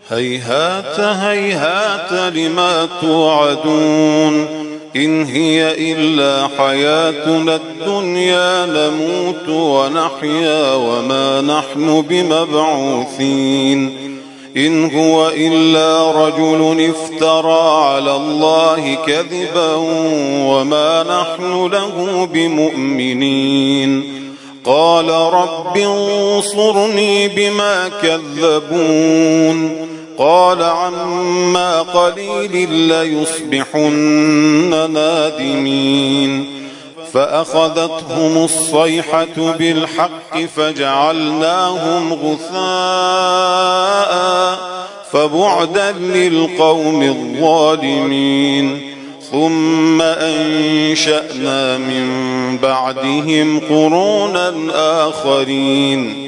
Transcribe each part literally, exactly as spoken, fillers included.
هيهات هيهات لما توعدون إن هي إلا حياتنا الدنيا نموت ونحيا وما نحن بمبعوثين إن هو إلا رجل افترى على الله كذبا وما نحن له بمؤمنين قال رب انصرني بما كذبون قال عما قليل ليصبحن نادمين فأخذتهم الصيحة بالحق فجعلناهم غثاء فبعدا للقوم الظالمين ثم أنشأنا من بعدهم قرونا آخرين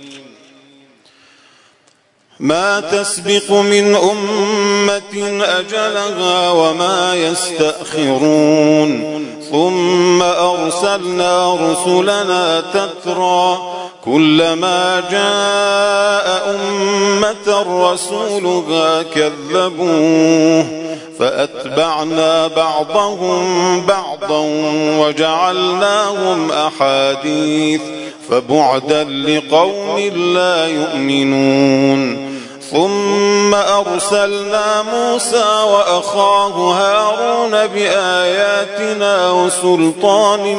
ما تسبق من أمة أجلها وما يستأخرون ثم أرسلنا رسلنا تترى كلما جاء أمة رسولها كذبوه فأتبعنا بعضهم بعضا وجعلناهم أحاديث فبعدا لقوم لا يؤمنون ثم أرسلنا موسى وأخاه هارون بآياتنا وسلطان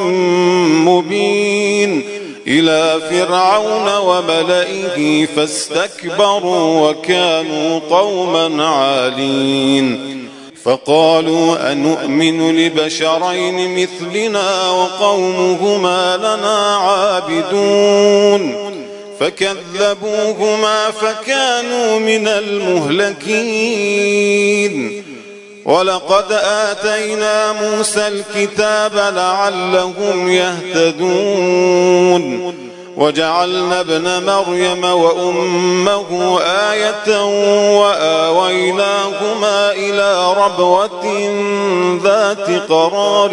مبين إلى فرعون وملئه فاستكبروا وكانوا قوما عالين فقالوا أنؤمن لبشرين مثلنا وقومهما لنا عابدون فكذبوهما فكانوا من المهلكين ولقد آتينا موسى الكتاب لعلهم يهتدون وجعلنا ابن مريم وأمه آية وآويناهما إلى ربوة ذات قرار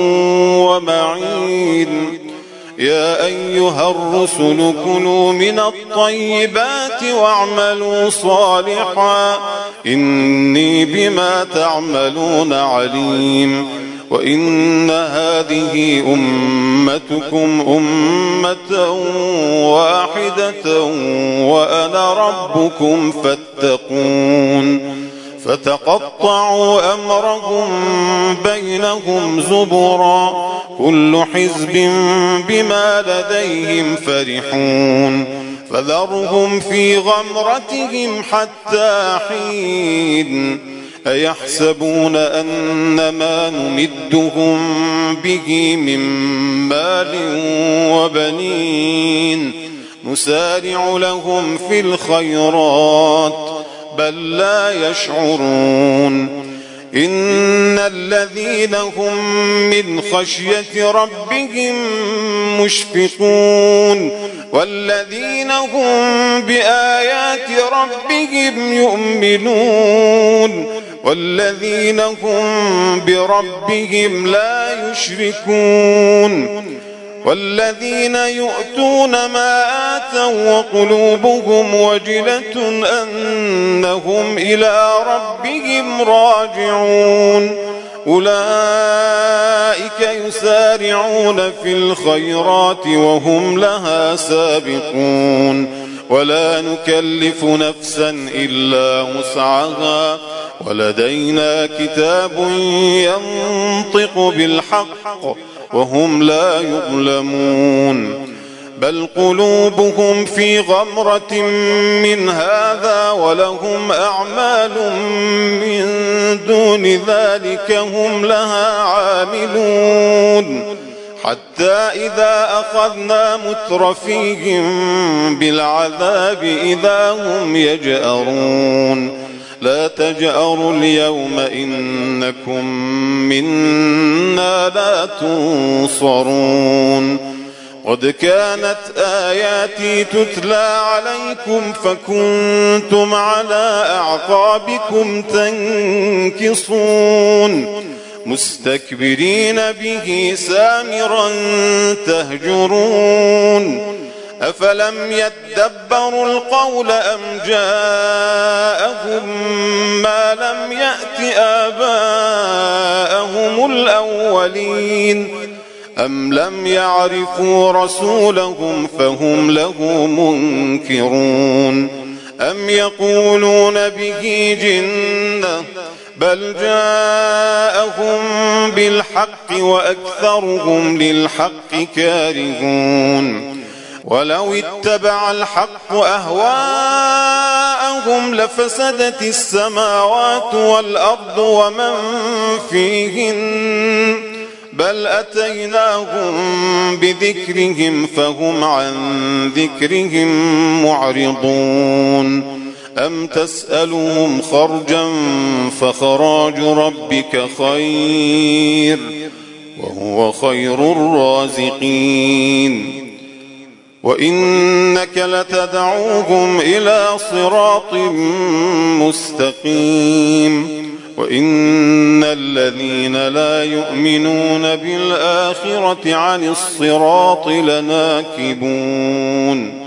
ومعين يا أيها الرسل كلوا من الطيبات واعملوا صالحا إني بما تعملون عليم وإن هذه أمتكم أمة واحدة وأنا ربكم فاتقون فتقطعوا أمرهم بينهم زبرا كل حزب بما لديهم فرحون فذرهم في غمرتهم حتى حين أيحسبون أن ما نمدهم به من مال وبنين نسارع لهم في الخيرات بل لا يشعرون إن الذين هم من خشية ربهم مشفقون والذين هم بآيات ربهم يؤمنون والذين هم بربهم لا يشركون والذين يؤتون ما آتوا وقلوبهم وجلة أنهم إلى ربهم راجعون أولئك يسارعون في الخيرات وهم لها سابقون ولا نكلف نفسا إلا وسعها ولدينا كتاب ينطق بالحق وهم لا يظلمون بل قلوبهم في غمرة من هذا ولهم أعمال من دون ذلك هم لها عاملون حتى إذا أخذنا مترفيهم بالعذاب إذا هم يجأرون لا تجأروا اليوم إنكم منا لا تنصرون قد كانت آياتي تتلى عليكم فكنتم على أعقابكم تنكصون مستكبرين به سامرا تهجرون أفلم يدبروا القول أم جاءهم جاءهم ما لم يأت آباءهم الأولين أم لم يعرفوا رسولهم فهم له منكرون أم يقولون به جنة بل جاءهم بالحق وأكثرهم للحق كارهون ولو اتبع الحق أهواءهم لفسدت السماوات والأرض ومن فيهن بل أتيناهم بذكرهم فهم عن ذكرهم معرضون أم تسألهم خرجا فخراج ربك خير وهو خير الرازقين وإنك لتدعوهم إلى صراط مستقيم وإن الذين لا يؤمنون بالآخرة عن الصراط لناكبون